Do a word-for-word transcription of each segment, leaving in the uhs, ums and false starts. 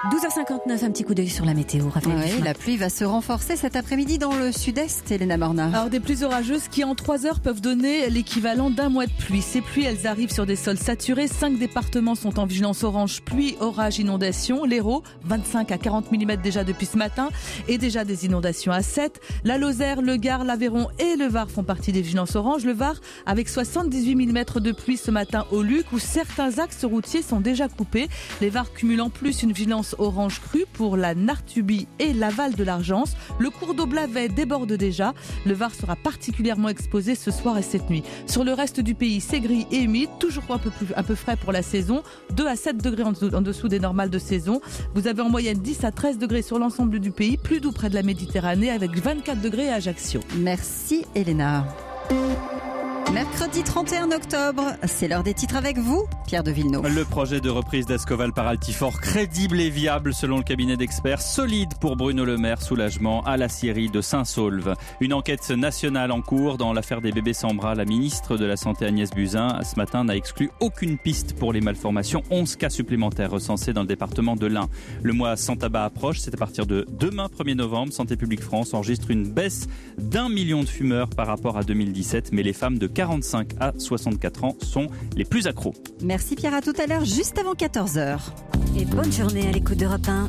douze heures cinquante-neuf, un petit coup d'œil sur la météo. Raphaël Oui, la pluie va se renforcer cet après-midi dans le sud-est, Elena Morna. Alors des pluies orageuses qui en trois heures peuvent donner l'équivalent d'un mois de pluie. Ces pluies, elles arrivent sur des sols saturés. Cinq départements sont en vigilance orange, pluie, orage, inondation. L'Hérault, vingt-cinq à quarante millimètres déjà depuis ce matin et déjà des inondations à sept. La Lozère, le Gard, l'Aveyron et le Var font partie des vigilances orange. Le Var avec soixante-dix-huit millimètres de pluie ce matin au Luc où certains axes routiers sont déjà coupés. Les Var cumulent en plus une vigilance orange crue pour la Nartubie et l'aval de l'Argence. Le cours d'eau Blavet déborde déjà. Le Var sera particulièrement exposé ce soir et cette nuit. Sur le reste du pays, c'est gris et humide, toujours un peu, plus, un peu frais pour la saison. deux à sept degrés en dessous, en dessous des normales de saison. Vous avez en moyenne dix à treize degrés sur l'ensemble du pays, plus doux près de la Méditerranée avec vingt-quatre degrés à Ajaccio. Merci Elena. Mercredi trente et un octobre, c'est l'heure des titres avec vous, Pierre de Villeneuve. Le projet de reprise d'Ascoval par Altifort, crédible et viable selon le cabinet d'experts, solide pour Bruno Le Maire, soulagement à la scierie de Saint-Saulve. Une enquête nationale en cours dans l'affaire des bébés sans bras. La ministre de la Santé Agnès Buzyn, ce matin, n'a exclu aucune piste pour les malformations. onze cas supplémentaires recensés dans le département de l'Ain. Le mois sans tabac approche, c'est à partir de demain premier novembre. Santé publique France enregistre une baisse d'un million de fumeurs par rapport à deux mille dix-sept, mais les femmes de quarante-cinq à soixante-quatre ans sont les plus accros. Merci Pierre, à tout à l'heure, juste avant quatorze heures. Et bonne journée à l'écoute d'Europe un.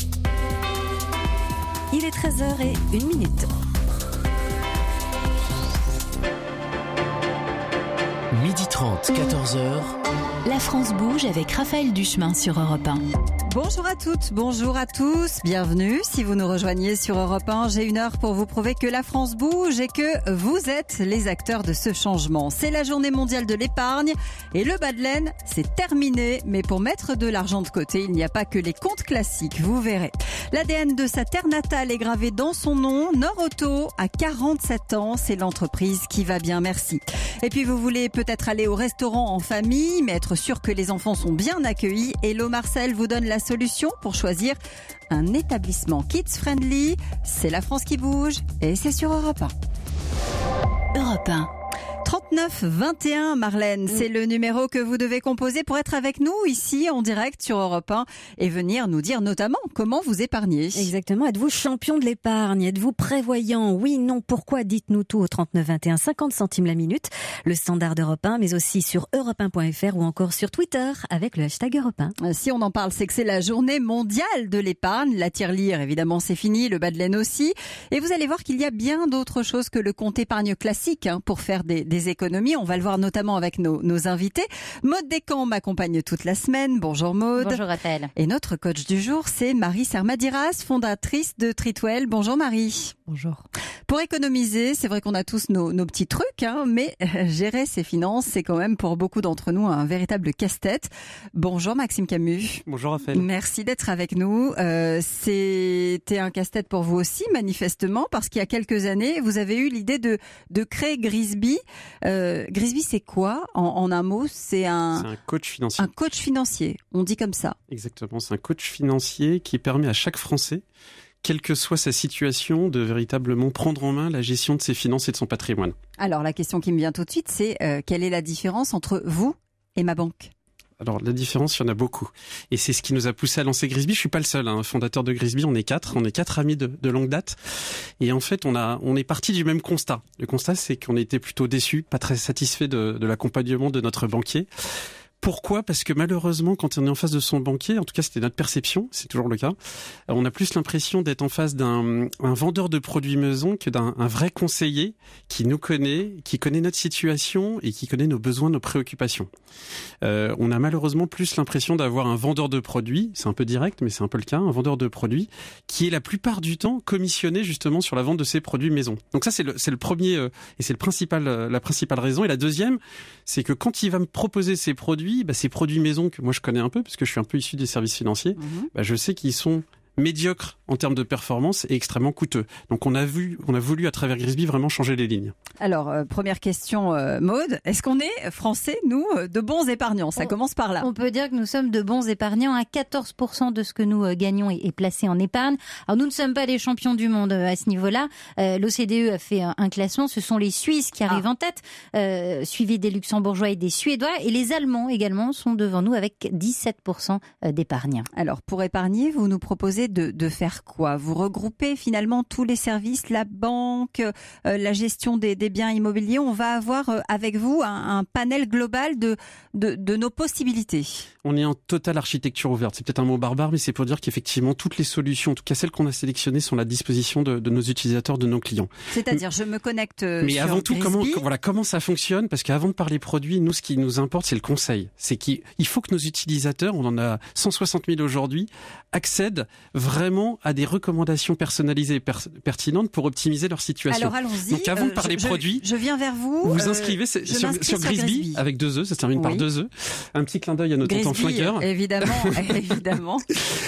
Il est treize heures et une minute. midi trente, quatorze heures. La France bouge avec Raphaël Duchemin sur Europe un. Bonjour à toutes, bonjour à tous, bienvenue. Si vous nous rejoignez sur Europe un, j'ai une heure pour vous prouver que la France bouge et que vous êtes les acteurs de ce changement. C'est la journée mondiale de l'épargne et le bas de laine, c'est terminé. Mais pour mettre de l'argent de côté, il n'y a pas que les comptes classiques, vous verrez. L'A D N de sa terre natale est gravé dans son nom. Nord-Auto a quarante-sept ans, c'est l'entreprise qui va bien, merci. Et puis vous voulez peut-être aller au restaurant en famille, mais être sûr que les enfants sont bien accueillis. Hello Marcel vous donne la solution pour choisir un établissement kids-friendly. C'est la France qui bouge et c'est sur Europe un. Europe un. trente-neuf vingt et un, Marlène, c'est le numéro que vous devez composer pour être avec nous ici en direct sur Europe un et venir nous dire notamment comment vous épargnez. Exactement. Êtes-vous champion de l'épargne? Êtes-vous prévoyant? Oui, non, pourquoi? Dites-nous tout au trente-neuf vingt et un, cinquante centimes la minute. Le standard d'Europe un, mais aussi sur europe un point f r ou encore sur Twitter avec le hashtag Europe un. Si on en parle, c'est que c'est la journée mondiale de l'épargne. La tirelire, évidemment, c'est fini. Le bas de laine aussi. Et vous allez voir qu'il y a bien d'autres choses que le compte épargne classique hein, pour faire des, des économies. On va le voir notamment avec nos, nos invités. Maude Descamps m'accompagne toute la semaine. Bonjour Maude. Bonjour Raphaël. Et notre coach du jour, c'est Marie Sermadiras, fondatrice de Treatwell. Bonjour Marie. Bonjour. Pour économiser, c'est vrai qu'on a tous nos, nos petits trucs, hein, mais euh, gérer ses finances, c'est quand même pour beaucoup d'entre nous un véritable casse-tête. Bonjour Maxime Camus. Bonjour Raphaël. Merci d'être avec nous. Euh, c'était un casse-tête pour vous aussi, manifestement, parce qu'il y a quelques années, vous avez eu l'idée de, de créer Grisby. Euh, Grisby, c'est quoi en, en un mot? C'est un, c'est un coach financier. Un coach financier, on dit comme ça. Exactement, c'est un coach financier qui permet à chaque Français, quelle que soit sa situation, de véritablement prendre en main la gestion de ses finances et de son patrimoine. Alors la question qui me vient tout de suite, c'est euh, quelle est la différence entre vous et ma banque? Alors la différence, il y en a beaucoup. Et c'est ce qui nous a poussé à lancer Grisby. Je suis pas le seul, hein, fondateur de Grisby, on est quatre, on est quatre amis de, de longue date. Et en fait, on a, on est parti du même constat. Le constat, c'est qu'on était plutôt déçus, pas très satisfaits de, de l'accompagnement de notre banquier. Pourquoi ? Parce que malheureusement, quand on est en face de son banquier, en tout cas c'était notre perception, c'est toujours le cas, on a plus l'impression d'être en face d'un un vendeur de produits maison que d'un un vrai conseiller qui nous connaît, qui connaît notre situation et qui connaît nos besoins, nos préoccupations. Euh, on a malheureusement plus l'impression d'avoir un vendeur de produits, c'est un peu direct mais c'est un peu le cas, un vendeur de produits qui est la plupart du temps commissionné justement sur la vente de ses produits maison. Donc ça c'est le, c'est le premier euh, et c'est le principal, euh, la principale raison. Et la deuxième, c'est que quand il va me proposer ses produits, bah, ces produits maison que moi je connais un peu parce que je suis un peu issu des services financiers, mmh. bah, je sais qu'ils sont médiocre en termes de performance et extrêmement coûteux. Donc on a vu, on a voulu à travers Grisby vraiment changer les lignes. Alors euh, première question, euh, Maude, est-ce qu'on est français, nous, de bons épargnants? Ça on, commence par là. On peut dire que nous sommes de bons épargnants. À quatorze pour cent de ce que nous euh, gagnons est, est placé en épargne. Alors nous ne sommes pas les champions du monde euh, à ce niveau-là. Euh, L'O C D E a fait un, un classement. Ce sont les Suisses qui arrivent ah. en tête, euh, suivis des Luxembourgeois et des Suédois. Et les Allemands également sont devant nous avec dix-sept pour cent d'épargne. Alors pour épargner, vous nous proposez de, de faire quoi? Vous regroupez finalement tous les services, la banque, euh, la gestion des, des biens immobiliers. On va avoir euh, avec vous un, un panel global de, de, de nos possibilités. On est en totale architecture ouverte. C'est peut-être un mot barbare, mais c'est pour dire qu'effectivement, toutes les solutions, en tout cas celles qu'on a sélectionnées, sont à la disposition de, de nos utilisateurs, de nos clients. C'est-à-dire, je me connecte euh, mais sur avant tout, Grisby. comment, voilà, comment ça fonctionne? Parce qu'avant de parler produits, nous, ce qui nous importe, c'est le conseil. C'est qu'il il faut que nos utilisateurs, on en a cent soixante mille aujourd'hui, accèdent vraiment à des recommandations personnalisées et per- pertinentes pour optimiser leur situation. Alors allons-y. Donc avant de parler euh, je, produits, je viens vers vous. Vous euh, inscrivez sur, sur, sur Grisby, Grisby avec deux E, ça se termine oui. par deux E. Un petit clin d'œil à nos tontons flingueurs. Évidemment, évidemment.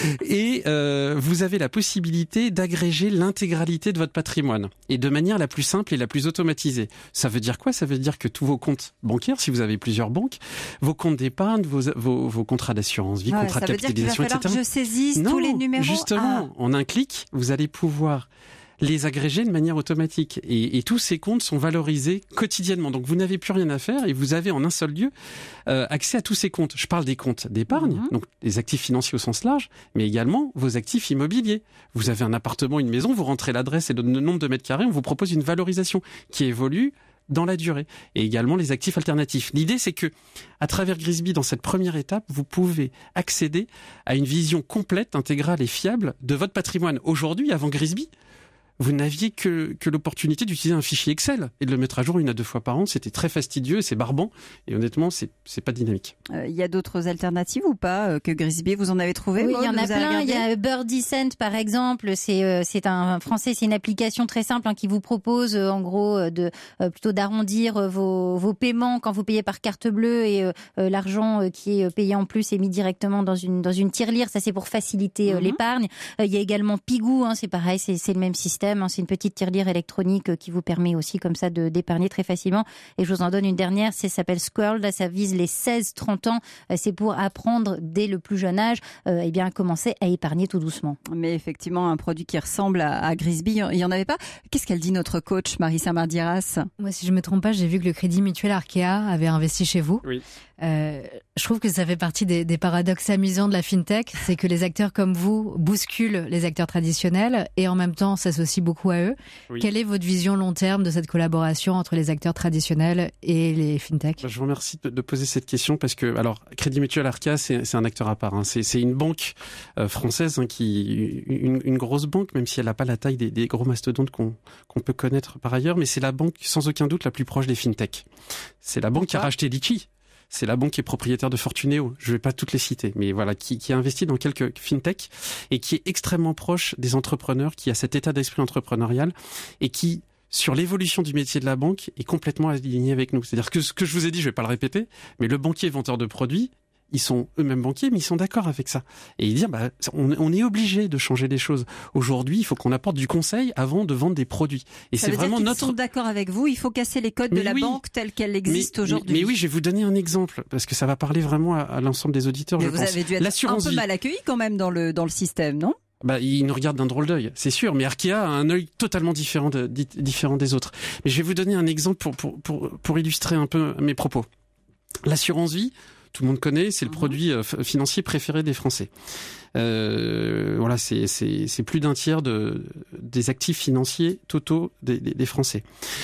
Et euh, vous avez la possibilité d'agréger l'intégralité de votre patrimoine et de manière la plus simple et la plus automatisée. Ça veut dire quoi? Ça veut dire que tous vos comptes bancaires, si vous avez plusieurs banques, vos comptes d'épargne, vos, vos, vos contrats d'assurance vie, ah ouais, contrats de capitalisation, et cetera. Ça veut dire qu'il va falloir que je saisisse non, tous les numéros. Justement, ah. en un clic, vous allez pouvoir les agréger de manière automatique. Et, et tous ces comptes sont valorisés quotidiennement. Donc vous n'avez plus rien à faire et vous avez en un seul lieu euh, accès à tous ces comptes. Je parle des comptes d'épargne, mmh. donc les actifs financiers au sens large, mais également vos actifs immobiliers. Vous avez un appartement, une maison, vous rentrez l'adresse et le nombre de mètres carrés, on vous propose une valorisation qui évolue dans la durée, et également les actifs alternatifs. L'idée, c'est que, à travers Grisby, dans cette première étape, vous pouvez accéder à une vision complète, intégrale et fiable de votre patrimoine. Aujourd'hui, avant Grisby, vous n'aviez que, que l'opportunité d'utiliser un fichier Excel et de le mettre à jour une à deux fois par an. C'était très fastidieux et c'est barbant. Et honnêtement, c'est, c'est pas dynamique. Il euh, y a d'autres alternatives ou pas euh, que Grisby? Vous en avez trouvé? Oui, il y en a plein. Il y a Birdicent, par exemple. C'est, euh, c'est un français, c'est une application très simple hein, qui vous propose, euh, en gros, de euh, plutôt d'arrondir euh, vos, vos paiements quand vous payez par carte bleue et euh, euh, l'argent euh, qui est payé en plus est mis directement dans une, dans une tirelire. Ça, c'est pour faciliter euh, mm-hmm. l'épargne. Euh, il y a également Pigou, hein, c'est pareil, c'est, c'est le même système. C'est une petite tirelire électronique qui vous permet aussi comme ça de d'épargner très facilement. Et je vous en donne une dernière, ça s'appelle Squirrel. Là, ça vise les seize trente ans. C'est pour apprendre dès le plus jeune âge euh, eh bien, à commencer à épargner tout doucement. Mais effectivement, un produit qui ressemble à, à Grisby, il n'y en avait pas. Qu'est-ce qu'elle dit notre coach, Marissa Mardiras? Moi, si je ne me trompe pas, j'ai vu que le Crédit Mutuel Arkea avait investi chez vous. Oui. Euh, je trouve que ça fait partie des, des paradoxes amusants de la fintech, c'est que les acteurs comme vous bousculent les acteurs traditionnels et en même temps s'associent beaucoup à eux. Oui. Quelle est votre vision long terme de cette collaboration entre les acteurs traditionnels et les fintech? Je vous remercie de, de poser cette question parce que alors Crédit Mutuel Arkea c'est, c'est un acteur à part. Hein. C'est, c'est une banque euh, française hein, qui une, une grosse banque même si elle n'a pas la taille des, des gros mastodontes qu'on, qu'on peut connaître par ailleurs, mais c'est la banque sans aucun doute la plus proche des fintech. C'est la banque Pourquoi qui a racheté Litchi. C'est la banque qui est propriétaire de Fortuneo. Je ne vais pas toutes les citer, mais voilà, qui, qui a investi dans quelques fintech et qui est extrêmement proche des entrepreneurs, qui a cet état d'esprit entrepreneurial et qui, sur l'évolution du métier de la banque, est complètement aligné avec nous. C'est-à-dire que ce que je vous ai dit, je ne vais pas le répéter, mais le banquier vendeur de produits, ils sont eux-mêmes banquiers, mais ils sont d'accord avec ça. Et ils disent, bah, on, on est obligé de changer les choses. Aujourd'hui, il faut qu'on apporte du conseil avant de vendre des produits. Et ça c'est veut vraiment dire qu'ils notre. sont d'accord avec vous. Il faut casser les codes mais de la oui. banque telle qu'elle existe mais, aujourd'hui. Mais, mais oui, je vais vous donner un exemple parce que ça va parler vraiment à, à l'ensemble des auditeurs. Mais je vous pense. avez dû être L'assurance un peu vie. mal accueilli quand même dans le dans le système, non? Bah, ils nous regardent d'un drôle d'œil, c'est sûr. Mais Arkea a un œil totalement différent, de, différent des autres. Mais je vais vous donner un exemple pour pour pour, pour illustrer un peu mes propos. L'assurance vie. Tout le monde connaît, c'est le produit financier préféré des Français. Euh, voilà, c'est, c'est, c'est plus d'un tiers de, des actifs financiers totaux des, des, des Français.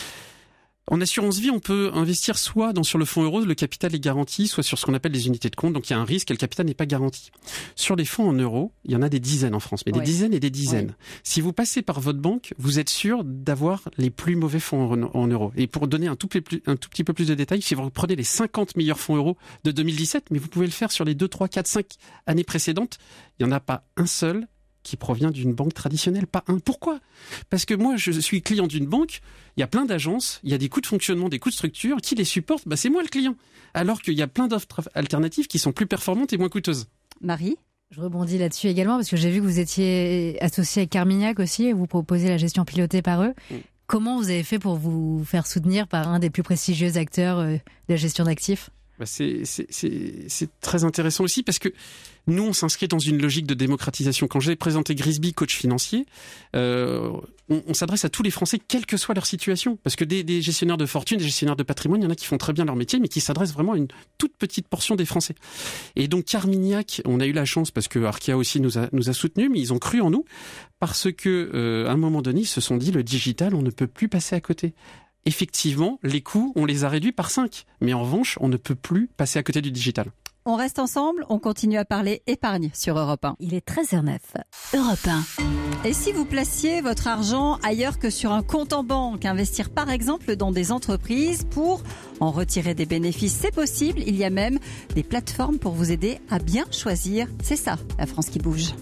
En assurance vie, on peut investir soit dans, sur le fonds euro, le capital est garanti, soit sur ce qu'on appelle les unités de compte, donc il y a un risque et le capital n'est pas garanti. Sur les fonds en euros, il y en a des dizaines en France, mais des oui. dizaines et des dizaines. Oui. Si vous passez par votre banque, vous êtes sûr d'avoir les plus mauvais fonds en, en euros. Et pour donner un tout, plus, un tout petit peu plus de détails, si vous prenez les cinquante meilleurs fonds euros de deux mille dix-sept, mais vous pouvez le faire sur les deux, trois, quatre, cinq années précédentes, il n'y en a pas un seul qui provient d'une banque traditionnelle, pas un. Pourquoi ? Parce que moi, je suis client d'une banque, il y a plein d'agences, il y a des coûts de fonctionnement, des coûts de structure, qui les supportent ? Bah, c'est moi le client. Alors qu'il y a plein d'offres alternatives qui sont plus performantes et moins coûteuses. Marie ? Je rebondis là-dessus également parce que j'ai vu que vous étiez associé avec Carmignac aussi et vous proposez la gestion pilotée par eux. Mm. Comment vous avez fait pour vous faire soutenir par un des plus prestigieux acteurs de la gestion d'actifs ? Bah c'est, c'est, c'est, c'est très intéressant aussi parce que nous, on s'inscrit dans une logique de démocratisation. Quand j'ai présenté Grisby, coach financier, euh, on, on s'adresse à tous les Français, quelle que soit leur situation. Parce que des, des gestionnaires de fortune, des gestionnaires de patrimoine, il y en a qui font très bien leur métier, mais qui s'adressent vraiment à une toute petite portion des Français. Et donc, Carmignac, on a eu la chance, parce que Arkea aussi nous a, nous a soutenus, mais ils ont cru en nous, parce que euh, à un moment donné, ils se sont dit, le digital, on ne peut plus passer à côté. Effectivement, les coûts, on les a réduits par cinq. Mais en revanche, on ne peut plus passer à côté du digital. On reste ensemble, on continue à parler épargne sur Europe un. Il est treize heures neuf. Europe un. Et si vous placiez votre argent ailleurs que sur un compte en banque, investir par exemple dans des entreprises pour en retirer des bénéfices, c'est possible. Il y a même des plateformes pour vous aider à bien choisir. C'est ça, la France qui bouge.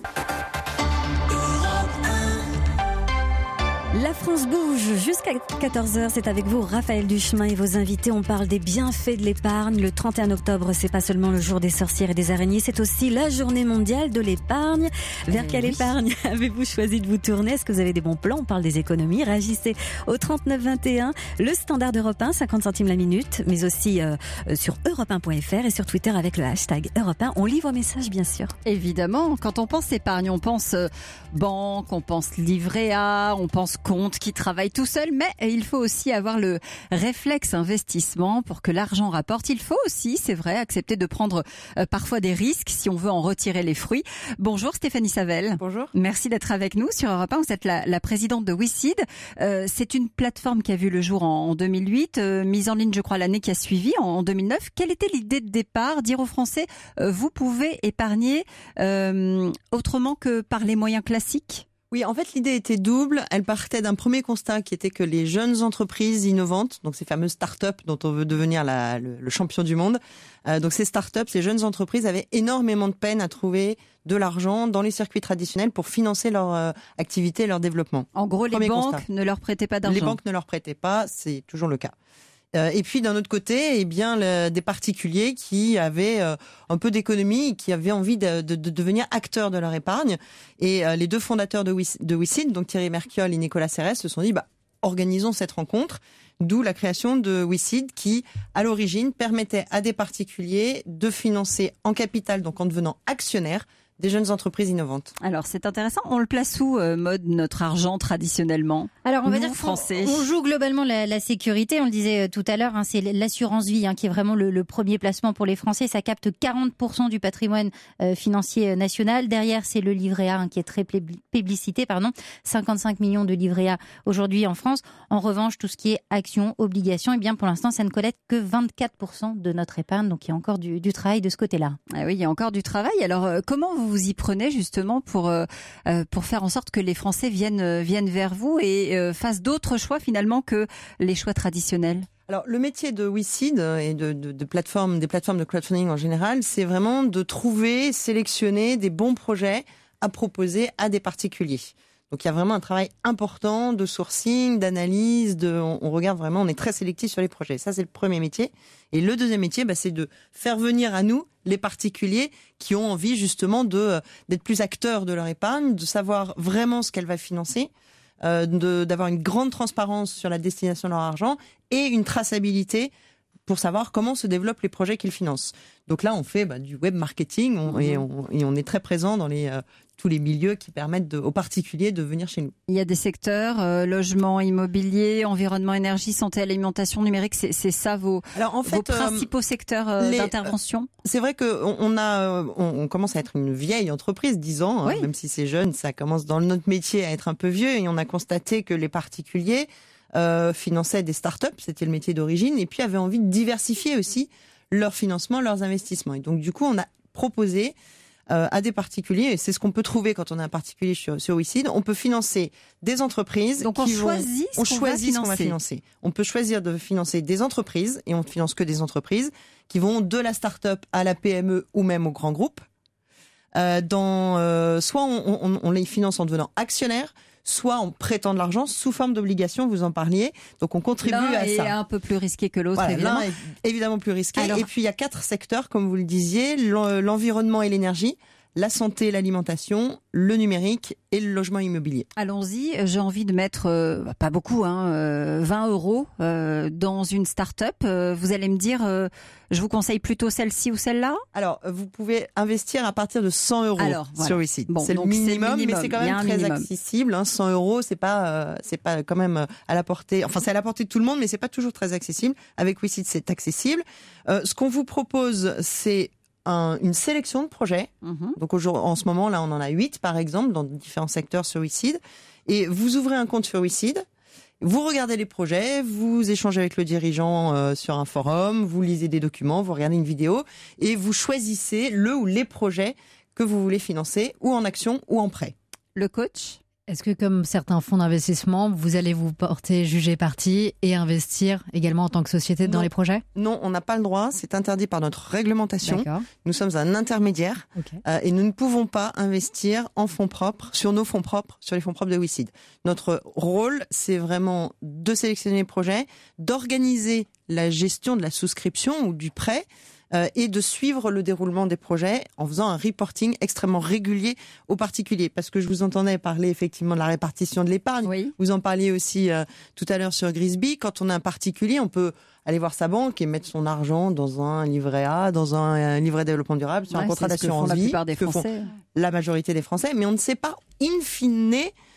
La France bouge jusqu'à quatorze heures. C'est avec vous, Raphaël Duchemin et vos invités. On parle des bienfaits de l'épargne. Le trente et un octobre, c'est pas seulement le jour des sorcières et des araignées, c'est aussi la journée mondiale de l'épargne. Vers quelle oui. épargne avez-vous choisi de vous tourner? Est-ce que vous avez des bons plans? On parle des économies. Réagissez au trente-neuf vingt et un. Le standard d'Europe un, cinquante centimes la minute, mais aussi euh, sur europe un point f r et sur Twitter avec le hashtag Europe un. On lit vos messages, bien sûr. Évidemment, quand on pense épargne, on pense euh, banque, on pense livret A, on pense compte qui travaille tout seul, mais il faut aussi avoir le réflexe investissement pour que l'argent rapporte. Il faut aussi, c'est vrai, accepter de prendre euh, parfois des risques si on veut en retirer les fruits. Bonjour Stéphanie Savel. Bonjour. Merci d'être avec nous sur Europe un. Vous êtes la, la présidente de WeSeed. Euh, c'est une plateforme qui a vu le jour en, en deux mille huit, euh, mise en ligne je crois l'année qui a suivi, en, en deux mille neuf. Quelle était l'idée de départ? Dire aux Français, euh, vous pouvez épargner euh, autrement que par les moyens classiques? Oui, en fait, l'idée était double. Elle partait d'un premier constat qui était que les jeunes entreprises innovantes, donc ces fameuses startups dont on veut devenir la, le, le champion du monde, euh, donc ces startups, ces jeunes entreprises avaient énormément de peine à trouver de l'argent dans les circuits traditionnels pour financer leur euh, activité et leur développement. En gros, Premier les banques constat. ne leur prêtaient pas d'argent. Les banques ne leur prêtaient pas, c'est toujours le cas. Euh, et puis d'un autre côté, eh bien le, des particuliers qui avaient euh, un peu d'économie, qui avaient envie de, de, de devenir acteurs de leur épargne. Et euh, les deux fondateurs de, Wis, de WeSeed, donc Thierry Merciol et Nicolas Serres, se sont dit bah organisons cette rencontre. D'où la création de WeSeed qui, à l'origine, permettait à des particuliers de financer en capital, donc en devenant actionnaires, des jeunes entreprises innovantes. Alors c'est intéressant. On le place où, euh, mode notre argent traditionnellement? Alors on va Nous, dire français. On joue globalement la, la sécurité. On le disait tout à l'heure, hein, c'est l'assurance vie hein, qui est vraiment le, le premier placement pour les Français. Ça capte quarante pour cent du patrimoine euh, financier national. Derrière, c'est le livret A hein, qui est très plébiscité, pardon, cinquante-cinq millions de livrets A aujourd'hui en France. En revanche, tout ce qui est actions, obligations, eh bien pour l'instant, ça ne collecte que vingt-quatre pour cent de notre épargne. Donc il y a encore du, du travail de ce côté-là. Ah oui, il y a encore du travail. Alors euh, comment vous vous y prenez justement pour euh, pour faire en sorte que les Français viennent euh, viennent vers vous et euh, fassent d'autres choix finalement que les choix traditionnels? Alors le métier de WeSeed et de, de, de plateforme, des plateformes de crowdfunding en général, c'est vraiment de trouver, sélectionner des bons projets à proposer à des particuliers. Donc il y a vraiment un travail important de sourcing, d'analyse, de, on, on regarde vraiment, on est très sélectif sur les projets. Ça c'est le premier métier. Et le deuxième métier, bah, c'est de faire venir à nous les particuliers qui ont envie justement de d'être plus acteurs de leur épargne, de savoir vraiment ce qu'elle va financer, euh, de, d'avoir une grande transparence sur la destination de leur argent et une traçabilité pour savoir comment se développent les projets qu'ils financent. Donc là, on fait bah, du web marketing on, mmh. et, on, et on est très présent dans les, euh, tous les milieux qui permettent de, aux particuliers de venir chez nous. Il y a des secteurs, euh, logement, immobilier, environnement, énergie, santé, alimentation, numérique, c'est, c'est ça vos, Alors, en fait, vos principaux euh, secteurs euh, les, d'intervention? C'est vrai qu'on on a, on, on commence à être une vieille entreprise, dix ans, oui. hein, même si c'est jeune, ça commence dans notre métier à être un peu vieux et on a constaté que les particuliers Euh, finançaient des startups, c'était le métier d'origine, et puis avaient envie de diversifier aussi leur financement, leurs investissements. Et donc du coup, on a proposé euh, à des particuliers, et c'est ce qu'on peut trouver quand on est un particulier sur, sur WeSeed, on peut financer des entreprises. Donc on qui choisit, vont, ce, on qu'on choisit va ce qu'on va financer. On peut choisir de financer des entreprises, et on ne finance que des entreprises, qui vont de la start-up à la P M E ou même au grand groupe. Euh, dans, euh, soit on, on, on les finance en devenant actionnaire, soit en prêtant de l'argent sous forme d'obligation, vous en parliez. Donc on contribue l'un à ça. L'un est un peu plus risqué que l'autre, voilà, évidemment. L'un est évidemment plus risqué. Alors, et puis il y a quatre secteurs, comme vous le disiez, l'environnement et l'énergie, la santé, l'alimentation, le numérique et le logement immobilier. Allons-y, j'ai envie de mettre, euh, pas beaucoup, hein, euh, vingt euros euh, dans une start-up. Euh, vous allez me dire, euh, je vous conseille plutôt celle-ci ou celle-là ? Alors, vous pouvez investir à partir de cent euros Alors, voilà. sur WeSeed. Bon, c'est, le minimum, c'est le minimum, mais c'est quand même très minimum. accessible. Hein, cent euros, c'est pas, euh, c'est pas quand même à la portée. Enfin, c'est à la portée de tout le monde, mais c'est pas toujours très accessible. Avec WeSeed, c'est accessible. Euh, ce qu'on vous propose, c'est Un, une sélection de projets. Mmh. Donc en ce moment, là, on en a huit, par exemple, dans différents secteurs sur WeSeed. Et vous ouvrez un compte sur WeSeed, vous regardez les projets, vous échangez avec le dirigeant euh, sur un forum, vous lisez des documents, vous regardez une vidéo, et vous choisissez le ou les projets que vous voulez financer, ou en action, ou en prêt. Le coach ? Est-ce que, comme certains fonds d'investissement, vous allez vous porter juger partie et investir également en tant que société dans non. les projets ? Non, on n'a pas le droit. C'est interdit par notre réglementation. D'accord. Nous sommes un intermédiaire okay. euh, et nous ne pouvons pas investir en fonds propres, sur nos fonds propres, sur les fonds propres de WeSeed. Notre rôle, c'est vraiment de sélectionner les projets, d'organiser la gestion de la souscription ou du prêt, Euh, et de suivre le déroulement des projets en faisant un reporting extrêmement régulier aux particuliers. Parce que je vous entendais parler effectivement de la répartition de l'épargne. Oui. Vous en parliez aussi euh, tout à l'heure sur Grisby. Quand on est un particulier, on peut aller voir sa banque et mettre son argent dans un livret A, dans un, un livret de développement durable, sur ouais, un contrat d'assurance vie. La plupart des Français. La majorité des Français. Mais on ne sait pas, in fine,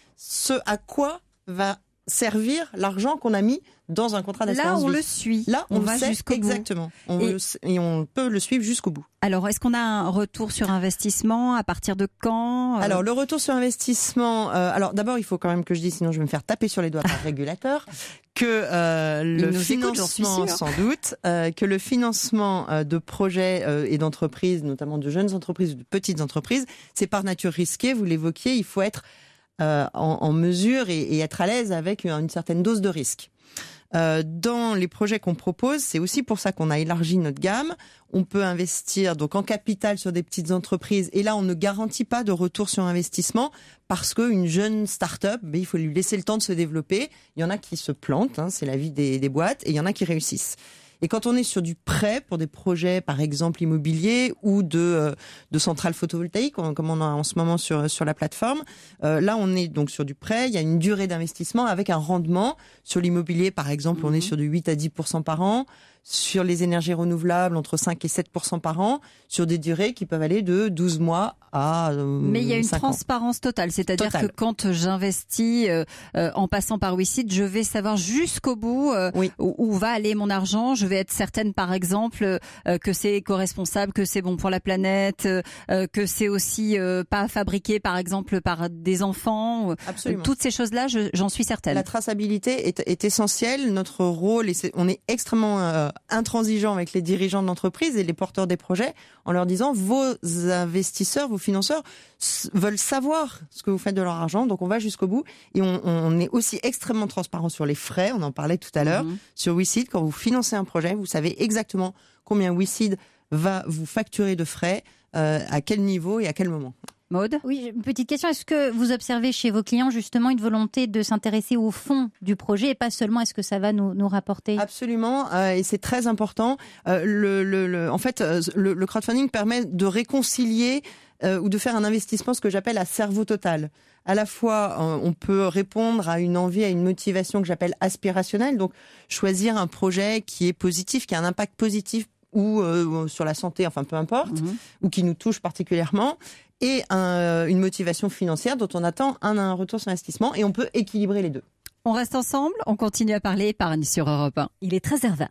ce à quoi va servir l'argent qu'on a mis dans un contrat d'assurance vie. Là, on vie. le suit. Là, on, on va le sait jusqu'au exactement. bout. On et... le, et on peut le suivre jusqu'au bout. Alors, est-ce qu'on a un retour sur investissement ? À partir de quand ? Alors, le retour sur investissement... Euh, alors, d'abord, il faut quand même que je dise, sinon je vais me faire taper sur les doigts par le régulateur, que euh, le financement, écoute, sans doute, euh, que le financement euh, de projets euh, et d'entreprises, notamment de jeunes entreprises ou de petites entreprises, c'est par nature risqué. Vous l'évoquiez, il faut être euh, en, en mesure et, et être à l'aise avec une, une certaine dose de risque. Euh, dans les projets qu'on propose, c'est aussi pour ça qu'on a élargi notre gamme. On peut investir donc en capital sur des petites entreprises et là on ne garantit pas de retour sur investissement parce qu'une jeune start-up, ben, il faut lui laisser le temps de se développer. Il y en a qui se plantent, hein, c'est la vie des, des boîtes, et il y en a qui réussissent. Et quand on est sur du prêt pour des projets, par exemple immobiliers ou de euh, de centrales photovoltaïques, comme on a en ce moment sur sur la plateforme, euh, là on est donc sur du prêt. Il y a une durée d'investissement avec un rendement sur l'immobilier, par exemple, mmh. on est sur du huit à dix pour cent par an. Sur les énergies renouvelables, entre cinq et sept pour cent par an, sur des durées qui peuvent aller de douze mois à euh, Mais il y a une cinq transparence ans. totale, c'est-à-dire Total. que quand j'investis euh, euh, en passant par WeSeed, je vais savoir jusqu'au bout euh, oui. où, où va aller mon argent. Je vais être certaine, par exemple, euh, que c'est éco-responsable, que c'est bon pour la planète, euh, que c'est aussi euh, pas fabriqué, par exemple, par des enfants. Absolument. Toutes ces choses-là, je, j'en suis certaine. La traçabilité est, est essentielle. Notre rôle, et c'est, on est extrêmement euh, intransigeant avec les dirigeants de l'entreprise et les porteurs des projets en leur disant vos investisseurs, vos financeurs s- veulent savoir ce que vous faites de leur argent, donc on va jusqu'au bout et on, on est aussi extrêmement transparent sur les frais, on en parlait tout à l'heure, mmh. sur WeSeed. Quand vous financez un projet, vous savez exactement combien WeSeed va vous facturer de frais, euh, à quel niveau et à quel moment. Maude ? Oui, une petite question. Est-ce que vous observez chez vos clients justement une volonté de s'intéresser au fond du projet et pas seulement est-ce que ça va nous, nous rapporter ? Absolument, euh, et c'est très important. Euh, le, le, le, en fait, euh, le, le crowdfunding permet de réconcilier euh, ou de faire un investissement, ce que j'appelle à cerveau total. À la fois, euh, on peut répondre à une envie, à une motivation que j'appelle aspirationnelle, donc choisir un projet qui est positif, qui a un impact positif ou euh, sur la santé, enfin peu importe, mmh. ou qui nous touche particulièrement, et un, une motivation financière dont on attend un, un retour sur investissement, et on peut équilibrer les deux. On reste ensemble, on continue à parler épargne sur Europe un. Il est treize heures vingt.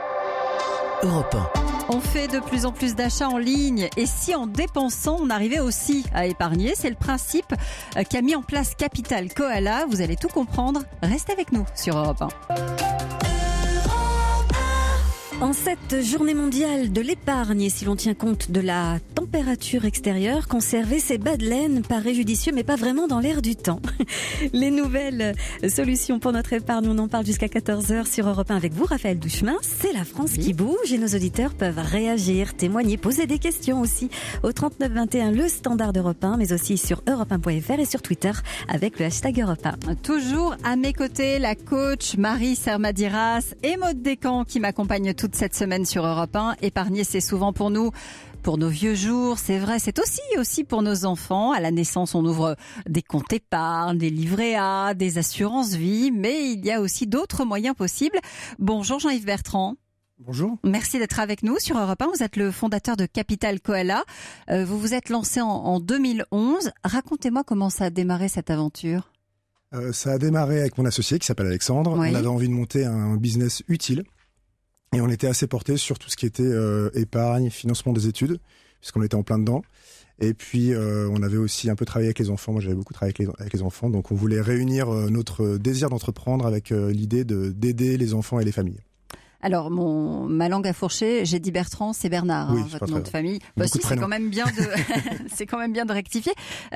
Europe un. On fait de plus en plus d'achats en ligne et si en dépensant, on arrivait aussi à épargner, c'est le principe qu'a mis en place Capital Koala. Vous allez tout comprendre, restez avec nous sur Europe un. En cette journée mondiale de l'épargne, et si l'on tient compte de la température extérieure, conserver ses bas de laine paraît judicieux, mais pas vraiment dans l'air du temps. Les nouvelles solutions pour notre épargne, on en parle jusqu'à quatorze heures sur Europe un avec vous, Raphaël Duchemin. C'est la France oui. qui bouge et nos auditeurs peuvent réagir, témoigner, poser des questions aussi au trente-neuf vingt et un, le standard d'Europe un, mais aussi sur europe un point f r et sur Twitter avec le hashtag Europe un. Toujours à mes côtés, la coach Marie Sermadiras et Maude Descamps qui m'accompagne toute cette semaine sur Europe un. Épargner, c'est souvent pour nous pour nos vieux jours, c'est vrai, c'est aussi aussi pour nos enfants. À la naissance, on ouvre des comptes épargne, des livrets A, des assurances vie, mais il y a aussi d'autres moyens possibles. Bonjour Jean-Yves Bertrand. Bonjour. Merci d'être avec nous sur Europe un. Vous êtes le fondateur de Capital Koala. Euh, vous vous êtes lancé en, en deux mille onze. Racontez-moi comment ça a démarré cette aventure. Euh, ça a démarré avec mon associé qui s'appelle Alexandre. Oui. On avait envie de monter un business utile et on était assez porté sur tout ce qui était euh, épargne, financement des études, puisqu'on était en plein dedans. Et puis euh, on avait aussi un peu travaillé avec les enfants. Moi j'avais beaucoup travaillé avec les, avec les enfants, donc on voulait réunir euh, notre désir d'entreprendre avec euh, l'idée de, d'aider les enfants et les familles. Alors, mon, ma langue a fourché, j'ai dit Bertrand, c'est Bernard, oui, hein, votre nom de famille. Bah si, c'est quand même bien de, c'est quand même bien de rectifier.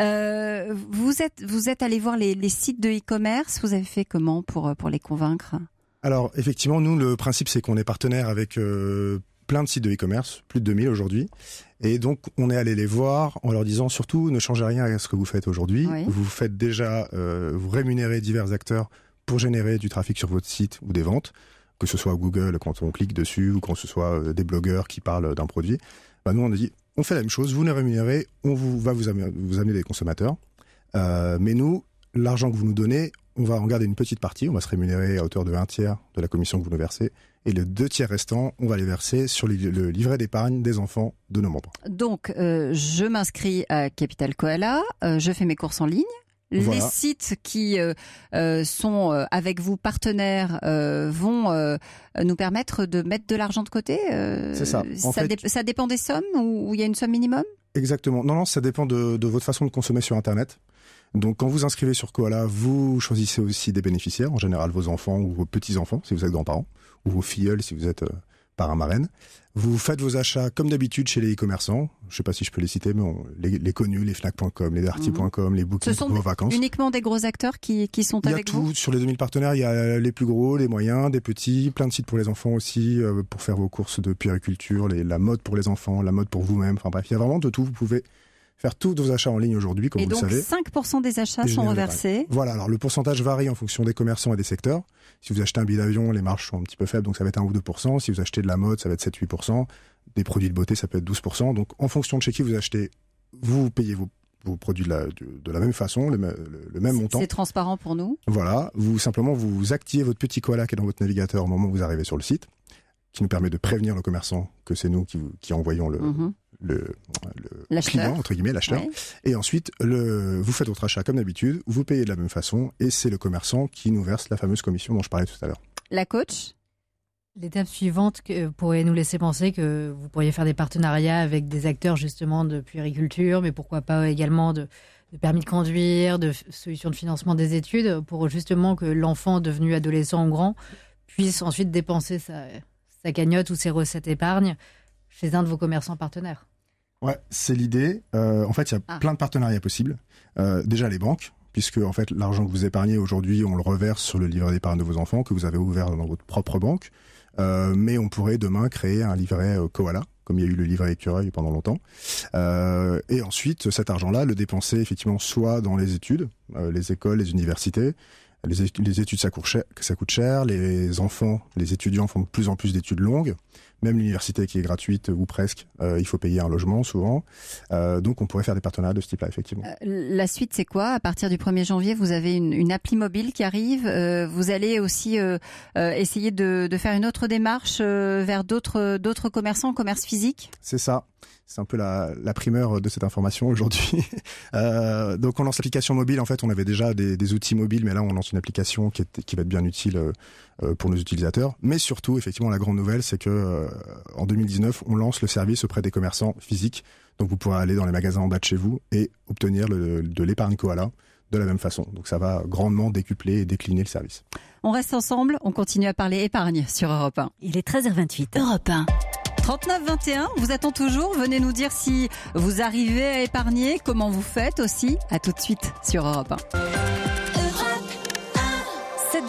Euh, vous êtes, vous êtes allé voir les, les sites de e-commerce. Vous avez fait comment pour, pour les convaincre? Alors, effectivement, nous, le principe, c'est qu'on est partenaire avec euh, plein de sites de e-commerce, plus de deux mille aujourd'hui. Et donc, on est allé les voir en leur disant, surtout, ne changez rien à ce que vous faites aujourd'hui. Oui. Vous faites déjà, euh, vous rémunérez divers acteurs pour générer du trafic sur votre site ou des ventes, que ce soit Google quand on clique dessus ou quand ce soit des blogueurs qui parlent d'un produit. Bah nous, on a dit, on fait la même chose, vous nous rémunérez, on vous, va vous amener, vous amener des consommateurs. Euh, mais nous, l'argent que vous nous donnez, on va en garder une petite partie, on va se rémunérer à hauteur de un tiers de la commission que vous nous versez. Et le deux tiers restant, on va les verser sur le livret d'épargne des enfants de nos membres. Donc, euh, je m'inscris à Capital Koala, euh, je fais mes courses en ligne. Voilà. Les sites qui euh, euh, sont euh, avec vous partenaires euh, vont euh, nous permettre de mettre de l'argent de côté. Euh, C'est ça. En ça, fait, dé- ça dépend des sommes ou il y a une somme minimum? Exactement. Non, non, ça dépend de, de votre façon de consommer sur Internet. Donc, quand vous inscrivez sur Koala, vous choisissez aussi des bénéficiaires, en général vos enfants ou vos petits-enfants, si vous êtes grands-parents, ou vos filleuls, si vous êtes euh, parrain-marraine. Vous faites vos achats comme d'habitude chez les e-commerçants. Je ne sais pas si je peux les citer, mais on, les, les connus, les Fnac point com, les Darty point com, mmh. les Booking pour vos vacances. Ce sont uniquement des gros acteurs qui, qui sont avec vous? Il y a tout. Sur les deux mille partenaires, il y a les plus gros, les moyens, des petits, plein de sites pour les enfants aussi, euh, pour faire vos courses de puériculture, les, la mode pour les enfants, la mode pour vous-même. Enfin bref, il y a vraiment de tout. Vous pouvez faire tous vos achats en ligne aujourd'hui, comme et vous donc, le savez. cinq pour cent des achats sont reversés. Voilà, alors le pourcentage varie en fonction des commerçants et des secteurs. Si vous achetez un billet d'avion, les marges sont un petit peu faibles, donc ça va être un ou deux pour cent. Si vous achetez de la mode, ça va être sept à huit pour cent. Des produits de beauté, ça peut être douze pour cent. Donc en fonction de chez qui vous achetez, vous payez vos, vos produits de la, de, de la même façon, le, le, le même montant. C'est transparent pour nous. Voilà, vous simplement vous activez votre petit koala qui est dans votre navigateur au moment où vous arrivez sur le site, qui nous permet de prévenir le commerçant que c'est nous qui, qui envoyons le... Mmh. le, le client, entre guillemets, l'acheteur. Ouais. Et ensuite, le, vous faites votre achat comme d'habitude, vous payez de la même façon, et c'est le commerçant qui nous verse la fameuse commission dont je parlais tout à l'heure. La coach ? L'étape suivante que pourrait nous laisser penser que vous pourriez faire des partenariats avec des acteurs justement de puériculture, mais pourquoi pas également de, de permis de conduire, de solutions de financement des études, pour justement que l'enfant devenu adolescent ou grand puisse ensuite dépenser sa, sa cagnotte ou ses recettes épargne chez un de vos commerçants partenaires. Ouais, c'est l'idée. Euh, en fait, il y a ah. plein de partenariats possibles. Euh, déjà les banques, puisque en fait l'argent que vous épargnez aujourd'hui, on le reverse sur le livret d'épargne de vos enfants que vous avez ouvert dans votre propre banque. Euh, mais on pourrait demain créer un livret euh, Koala, comme il y a eu le livret écureuil pendant longtemps. Euh, et ensuite, cet argent-là, le dépenser effectivement soit dans les études, euh, les écoles, les universités. Les études, les études ça, coûte cher, ça coûte cher, les enfants, les étudiants font de plus en plus d'études longues, même l'université qui est gratuite ou presque, euh, il faut payer un logement souvent, euh, donc on pourrait faire des partenariats de ce type-là, effectivement. Euh, la suite c'est quoi? À partir du premier janvier, vous avez une, une appli mobile qui arrive, euh, vous allez aussi euh, euh, essayer de, de faire une autre démarche euh, vers d'autres, d'autres commerçants, commerce physique? C'est ça. C'est un peu la, la primeur de cette information aujourd'hui. euh, donc on lance l'application mobile. En fait, on avait déjà des, des outils mobiles, mais là on lance une application qui, est, qui va être bien utile euh, pour nos utilisateurs. Mais surtout, effectivement, la grande nouvelle, c'est que euh, en deux mille dix-neuf, on lance le service auprès des commerçants physiques. Donc vous pourrez aller dans les magasins en bas de chez vous et obtenir le, de l'épargne Koala de la même façon. Donc ça va grandement décupler et décliner le service. On reste ensemble, on continue à parler épargne sur Europe un. Il est treize heures vingt-huit. Europe un. trente-neuf vingt et un, vous attend toujours. Venez nous dire si vous arrivez à épargner, comment vous faites aussi. À tout de suite sur Europe un. sept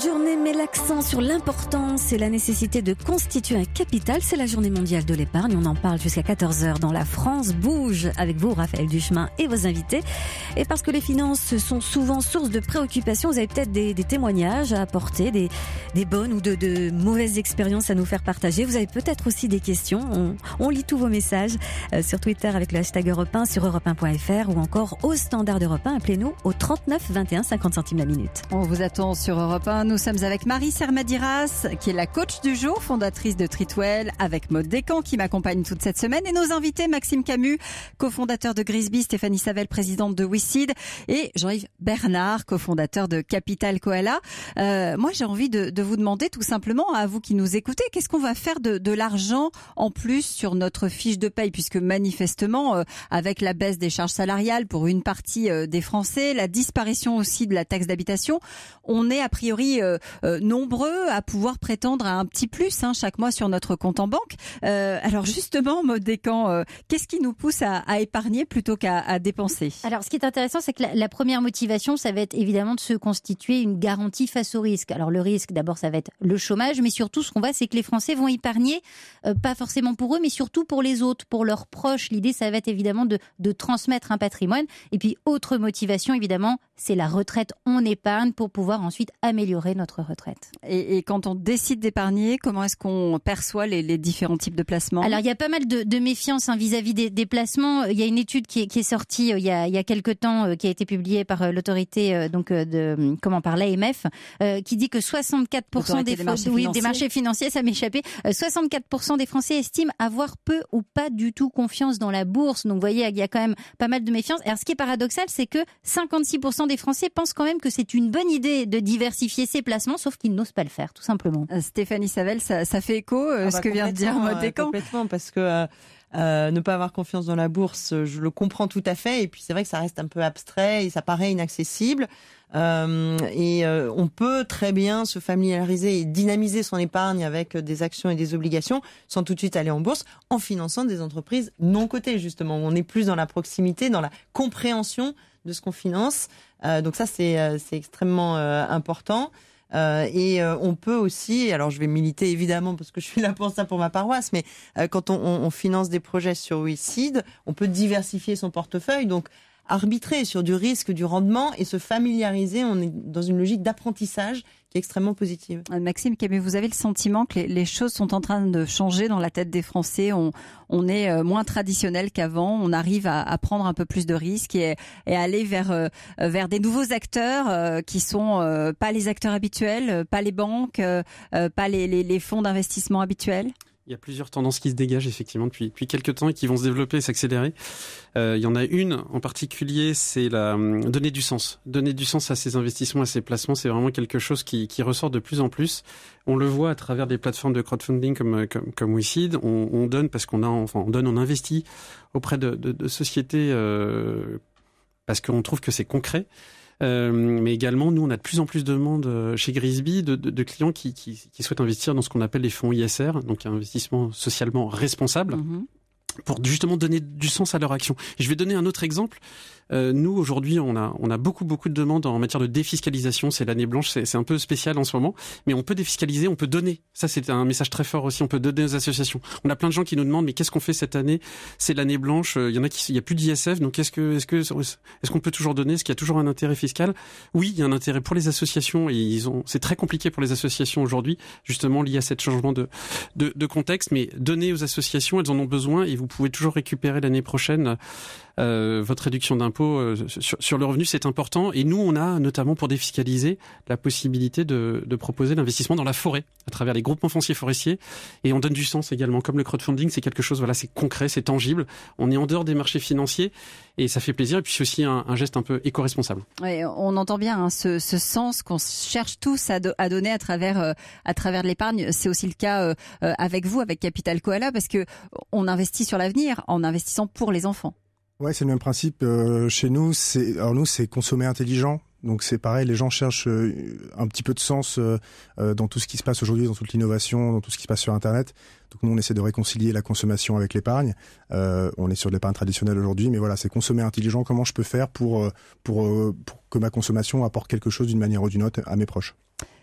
Cette journée met l'accent sur l'importance et la nécessité de constituer un capital. C'est la journée mondiale de l'épargne. On en parle jusqu'à quatorze heures dans La France Bouge avec vous, Raphaël Duchemin, et vos invités. Et parce que les finances sont souvent source de préoccupation, vous avez peut-être des, des témoignages à apporter, des, des bonnes ou de, de mauvaises expériences à nous faire partager. Vous avez peut-être aussi des questions. On, on lit tous vos messages euh, sur Twitter avec le hashtag Europe un, sur europe un point f r ou encore au standard d'Europe un. Appelez-nous au trente-neuf vingt et un, cinquante centimes la minute. On vous attend sur Europe un. Nous sommes avec Marie Sermadiras, qui est la coach du jour, fondatrice de Treatwell, avec Maud Descamps, qui m'accompagne toute cette semaine. Et nos invités, Maxime Camus, cofondateur de Grisby, Stéphanie Savel, présidente de WeSeed, et Jean-Yves Bernard, cofondateur de Capital Koala. Euh, moi, j'ai envie de, de vous demander tout simplement, à vous qui nous écoutez, qu'est-ce qu'on va faire de, de l'argent en plus sur notre fiche de paye, puisque manifestement, euh, avec la baisse des charges salariales pour une partie euh, des Français, la disparition aussi de la taxe d'habitation, on est a priori euh, euh, nombreux à pouvoir prétendre à un petit plus hein, chaque mois sur notre compte en banque. Euh, alors justement, Maud Descamps, euh, qu'est-ce qui nous pousse à, à épargner plutôt qu'à à dépenser? Alors ce qui est intéressant, c'est que la, la première motivation, ça va être évidemment de se constituer une garantie face au risque. Alors le risque, d'abord, ça va être le chômage, mais surtout ce qu'on voit, c'est que les Français vont épargner, euh, pas forcément pour eux, mais surtout pour les autres, pour leurs proches. L'idée, ça va être évidemment de, de transmettre un patrimoine. Et puis autre motivation, évidemment, c'est la retraite. On épargne pour pouvoir ensuite améliorer notre retraite. Et, et quand on décide d'épargner, comment est-ce qu'on perçoit les, les différents types de placements? Alors il y a pas mal de, de méfiance hein, vis-à-vis des, des placements. Il y a une étude qui est, qui est sortie euh, il y a il y a quelque temps, euh, qui a été publiée par euh, l'autorité euh, donc euh, de comment par l'A M F, euh, qui dit que soixante-quatre pour cent des, des marchés oui, financiers. des marchés financiers, ça m'échappait. Euh, soixante-quatre pour cent des Français estiment avoir peu ou pas du tout confiance dans la bourse. Donc vous voyez, il y a quand même pas mal de méfiance. Alors ce qui est paradoxal, c'est que cinquante-six pour cent des Français pensent quand même que c'est une bonne idée de diversifier ses placements, sauf qu'ils n'osent pas le faire, tout simplement. Euh, Stéphanie Savel, ça, ça fait écho euh, ah bah, ce que vient de dire Maud Descamps. Complètement, parce que euh, euh, ne pas avoir confiance dans la bourse, je le comprends tout à fait. Et puis c'est vrai que ça reste un peu abstrait et ça paraît inaccessible. Euh, et euh, on peut très bien se familiariser et dynamiser son épargne avec des actions et des obligations sans tout de suite aller en bourse, en finançant des entreprises non cotées, justement, où on est plus dans la proximité, dans la compréhension de ce qu'on finance. Euh, donc ça, c'est, euh, c'est extrêmement euh, important. Euh, et euh, on peut aussi, alors je vais militer évidemment parce que je suis là pour ça, pour ma paroisse, mais euh, quand on, on, on finance des projets sur WeSeed, on peut diversifier son portefeuille, donc arbitrer sur du risque, du rendement et se familiariser. On est dans une logique d'apprentissage qui est extrêmement positive. Maxime Camus, vous avez le sentiment que les, les choses sont en train de changer dans la tête des Français. On, on est moins traditionnel qu'avant. On arrive à, à prendre un peu plus de risques et, et à aller vers, euh, vers des nouveaux acteurs euh, qui sont euh, pas les acteurs habituels, pas les banques, euh, pas les, les, les fonds d'investissement habituels. Il y a plusieurs tendances qui se dégagent effectivement depuis depuis quelques temps et qui vont se développer et s'accélérer. Euh, il y en a une en particulier, c'est la euh, donner du sens. Donner du sens à ces investissements, à ces placements, c'est vraiment quelque chose qui, qui ressort de plus en plus. On le voit à travers des plateformes de crowdfunding comme comme, comme WeSeed. On, on donne parce qu'on a, enfin, on donne, on investit auprès de, de, de sociétés euh, parce qu'on trouve que c'est concret. Euh, mais également, nous, on a de plus en plus de demandes chez Grisby de, de, de clients qui, qui, qui souhaitent investir dans ce qu'on appelle les fonds I S R, donc un investissement socialement responsable, mmh. pour justement donner du sens à leur action. Et je vais donner un autre exemple. Euh, nous, aujourd'hui, on a, on a beaucoup, beaucoup de demandes en matière de défiscalisation. C'est l'année blanche, c'est, c'est un peu spécial en ce moment. Mais on peut défiscaliser, on peut donner. Ça, c'est un message très fort aussi. On peut donner aux associations. On a plein de gens qui nous demandent, mais qu'est-ce qu'on fait cette année? C'est l'année blanche. Il y en a qui, il y a plus d'I S F. Donc, est-ce que, est-ce que, est-ce qu'on peut toujours donner? Est-ce qu'il y a toujours un intérêt fiscal? Oui, il y a un intérêt pour les associations et ils ont, c'est très compliqué pour les associations aujourd'hui, justement, lié à ce changement de, de, de contexte. Mais donner aux associations, elles en ont besoin et vous pouvez toujours récupérer l'année prochaine Euh, votre réduction d'impôt euh, sur, sur le revenu, c'est important. Et nous, on a notamment pour défiscaliser la possibilité de, de proposer l'investissement dans la forêt à travers les groupements fonciers forestiers. Et on donne du sens également. Comme le crowdfunding, c'est quelque chose, voilà, c'est concret, c'est tangible. On est en dehors des marchés financiers et ça fait plaisir. Et puis c'est aussi un, un geste un peu éco-responsable. Oui, on entend bien hein, ce, ce sens qu'on cherche tous à, do, à donner à travers euh, à travers l'épargne. C'est aussi le cas euh, avec vous, avec Capital Koala, parce que on investit sur l'avenir en investissant pour les enfants. Ouais, c'est le même principe. Euh, chez nous, c'est alors nous, c'est consommer intelligent. Donc c'est pareil, les gens cherchent euh, un petit peu de sens euh, dans tout ce qui se passe aujourd'hui, dans toute l'innovation, dans tout ce qui se passe sur Internet. Donc nous, on essaie de réconcilier la consommation avec l'épargne. Euh, on est sur de l'épargne traditionnelle aujourd'hui, mais voilà, c'est consommer intelligent. Comment je peux faire pour pour pour que ma consommation apporte quelque chose d'une manière ou d'une autre à mes proches?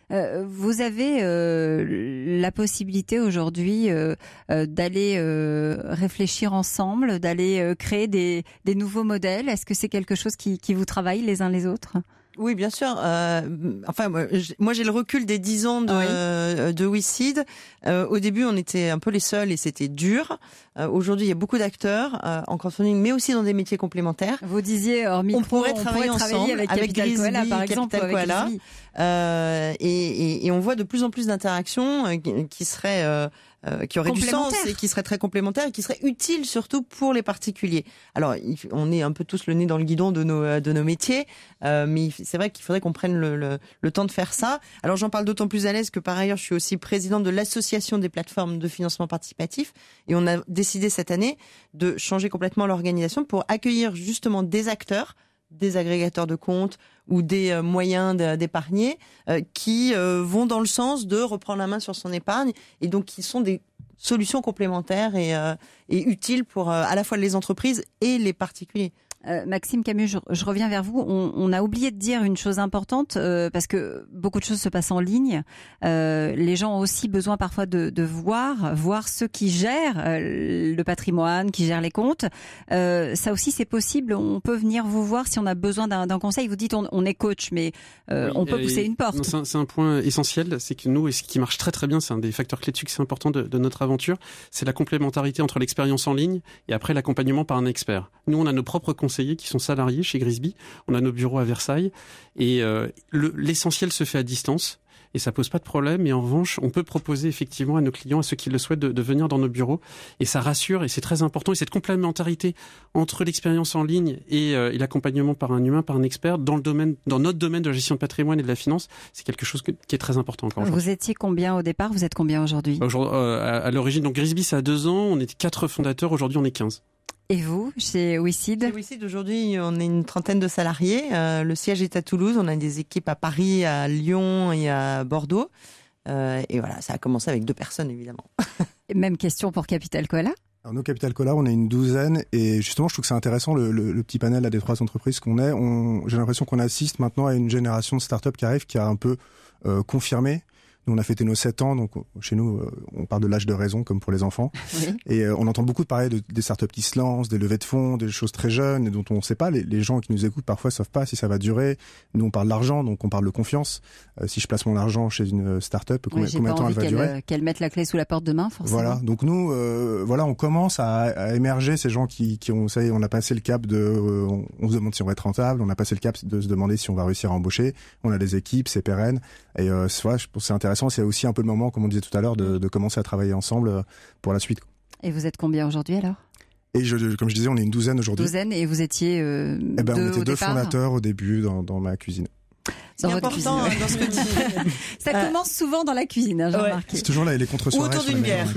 Euh, vous avez euh, la possibilité aujourd'hui euh, euh, d'aller euh, réfléchir ensemble, d'aller euh, créer des, des nouveaux modèles. Est-ce que c'est quelque chose qui, qui vous travaille les uns les autres ? Oui, bien sûr. Euh, enfin, moi, j'ai le recul des dix ans de, oui. de WeSeed. Euh, au début, on était un peu les seuls et c'était dur. Euh, aujourd'hui, il y a beaucoup d'acteurs euh, en crowdfunding, mais aussi dans des métiers complémentaires. Vous disiez, hors micro, on pourrait travailler on pourrait ensemble travailler avec, avec Capital Koala, par exemple, Capital Koala. Euh, et, et, et on voit de plus en plus d'interactions euh, qui, qui seraient euh, Euh, qui aurait du sens et qui serait très complémentaire et qui serait utile surtout pour les particuliers. Alors, on est un peu tous le nez dans le guidon de nos de nos métiers, euh, mais c'est vrai qu'il faudrait qu'on prenne le, le, le temps de faire ça. Alors, j'en parle d'autant plus à l'aise que par ailleurs, je suis aussi présidente de l'association des plateformes de financement participatif et on a décidé cette année de changer complètement l'organisation pour accueillir justement des acteurs, des agrégateurs de comptes ou des euh, moyens de, d'épargner euh, qui euh, vont dans le sens de reprendre la main sur son épargne et donc qui sont des solutions complémentaires et, euh, et utiles pour euh, à la fois les entreprises et les particuliers. Euh, Maxime Camus, je, je reviens vers vous. On, on a oublié de dire une chose importante euh, parce que beaucoup de choses se passent en ligne. Euh, les gens ont aussi besoin parfois de, de voir, voir ceux qui gèrent euh, le patrimoine, qui gèrent les comptes. Euh, ça aussi, c'est possible. On peut venir vous voir si on a besoin d'un, d'un conseil. Vous dites on, on est coach, mais euh, oui, on peut euh, pousser une porte. Non, c'est, un, c'est un point essentiel. C'est que nous, et ce qui marche très très bien, c'est un des facteurs clés de succès importants de, de notre aventure, c'est la complémentarité entre l'expérience en ligne et après l'accompagnement par un expert. Nous, on a nos propres conseillers qui sont salariés chez Grisby. On a nos bureaux à Versailles et euh, le, l'essentiel se fait à distance et ça pose pas de problème. Et en revanche, on peut proposer effectivement à nos clients, à ceux qui le souhaitent, de, de venir dans nos bureaux et ça rassure et c'est très important. Et cette complémentarité entre l'expérience en ligne et, euh, et l'accompagnement par un humain, par un expert dans le domaine, dans notre domaine de la gestion de patrimoine et de la finance, c'est quelque chose que, qui est très important encore. Vous étiez combien au départ ? Vous êtes combien aujourd'hui ? Aujourd'hui, euh, à, à l'origine, donc Grisby, ça a deux ans. On était quatre fondateurs. Aujourd'hui, on est quinze. Et vous, chez WeSeed ? Chez WeSeed, aujourd'hui, on est une trentaine de salariés. Euh, le siège est à Toulouse. On a des équipes à Paris, à Lyon et à Bordeaux. Euh, et voilà, ça a commencé avec deux personnes, évidemment. Même question pour Capital Koala ? Alors, nous, Capital Koala, on est une douzaine. Et justement, je trouve que c'est intéressant, le, le, le petit panel là, des trois entreprises qu'on est. On, j'ai l'impression qu'on assiste maintenant à une génération de start-up qui arrive, qui a un peu euh, confirmé. Nous, on a fêté nos sept ans, donc chez nous, on parle de l'âge de raison, comme pour les enfants. Oui. Et euh, on entend beaucoup parler de, des startups qui se lancent, des levées de fonds, des choses très jeunes, et dont on ne sait pas. Les, les gens qui nous écoutent parfois ne savent pas si ça va durer. Nous, on parle d'argent, donc on parle de confiance. Euh, si je place mon argent chez une startup, combien, oui, combien de temps elle va qu'elle, durer ? Qu'elle mette la clé sous la porte demain, forcément. Voilà. Donc nous, euh, voilà, on commence à, à émerger ces gens qui, qui ont, ça y est, on a passé le cap de, euh, on, on se demande si on va être rentable, on a passé le cap de se demander si on va réussir à embaucher. On a des équipes, c'est pérenne. Et euh, c'est, voilà, je pense que c'est intéressant. C'est aussi un peu le moment, comme on disait tout à l'heure, de, de commencer à travailler ensemble pour la suite. Et vous êtes combien aujourd'hui alors ? Et je, comme je disais, on est une douzaine aujourd'hui. Douzaine, et vous étiez euh, eh ben, deux on était au deux départ. fondateurs au début dans, dans ma cuisine. C'est dans important cuisine, ouais. Dans ce que tu... Ça euh... commence souvent dans la cuisine, hein, j'ai ouais. remarqué. C'est toujours là, les contre-soirées. Ou autour d'une bière.